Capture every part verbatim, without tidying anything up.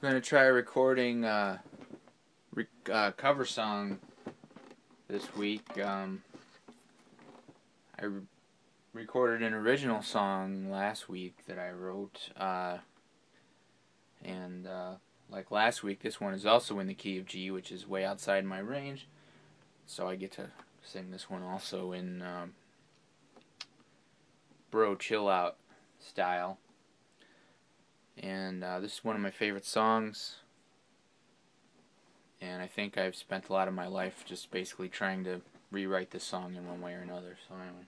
I'm gonna try recording uh, re- uh, cover song this week. Um, I re- recorded an original song last week that I wrote, uh, and uh, like last week, this one is also in the key of G, which is way outside my range. So I get to sing this one also in um, bro chill out style. And uh, this is one of my favorite songs. And I think I've spent a lot of my life just basically trying to rewrite this song in one way or another. So anyway.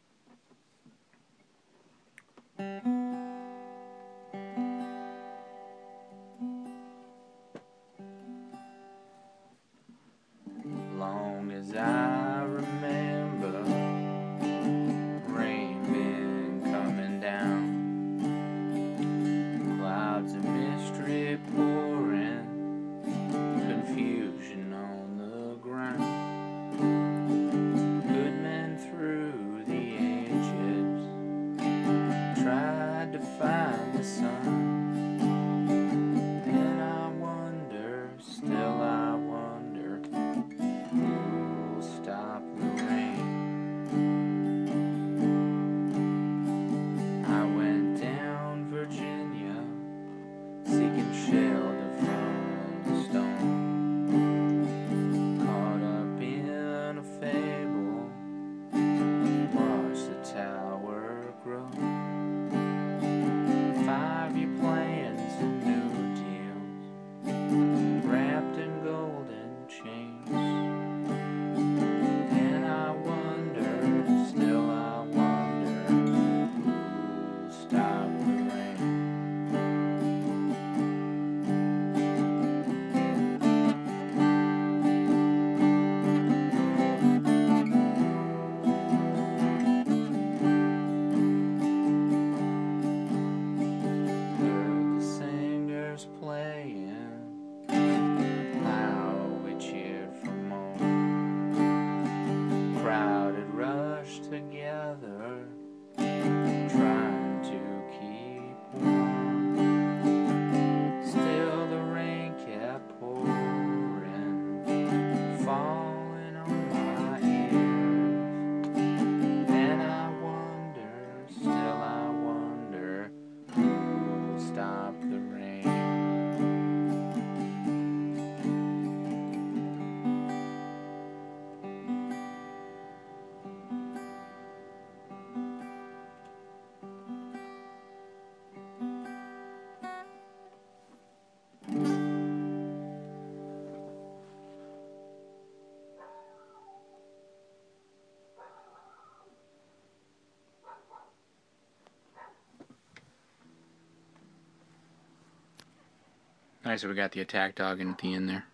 Long as I remember, rain been coming down, clouds of mystery pouring, confusion on the ground. Good men through the ages tried to find the sun, and I wonder, still I wonder, who'll stop the rain. I went down Virginia, seeking shelter from the storm, caught up in a fable, watched the tower grow. Five-year plans and new deals, wrapped in golden chains, and I wonder, still I wonder, who'll stop the rain. Heard the singers playing, how we cheered for more. Crowd had rushed together, trying to keep warm. Still the rain kept pouring, falling on my ears. And I wonder, still I wonder, who'll stop the rain. Nice that we got the attack dog in at the end there.